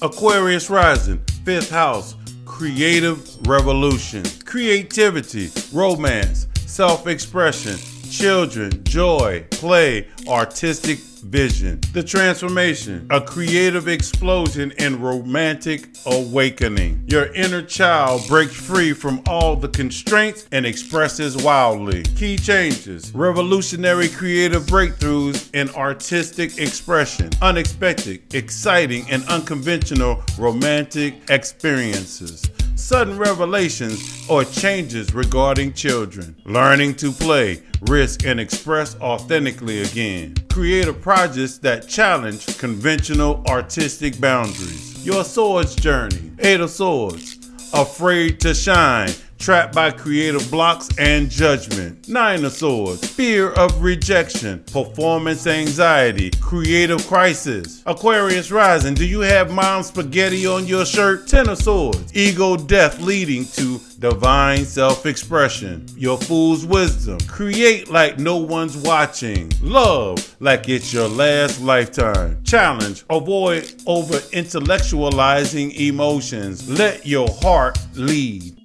Aquarius rising, 5th house, creative revolution, creativity, romance, self-expression, children, joy, play, artistic vision. The transformation, a creative explosion and romantic awakening. Your inner child breaks free from all the constraints and expresses wildly. Key changes, revolutionary creative breakthroughs in artistic expression, unexpected, exciting, and unconventional romantic experiences. Sudden revelations or changes regarding children. Learning to play, risk, and express authentically again. Creative projects that challenge conventional artistic boundaries. Your swords journey. 8 of Swords. Afraid to shine. Trapped by creative blocks and judgment. 9 of Swords. Fear of rejection. Performance anxiety. Creative crisis. Aquarius rising. Do you have mom's spaghetti on your shirt? 10 of Swords. Ego death leading to divine self-expression. Your fool's wisdom. Create like no one's watching. Love like it's your last lifetime. Challenge. Avoid over-intellectualizing emotions. Let your heart lead.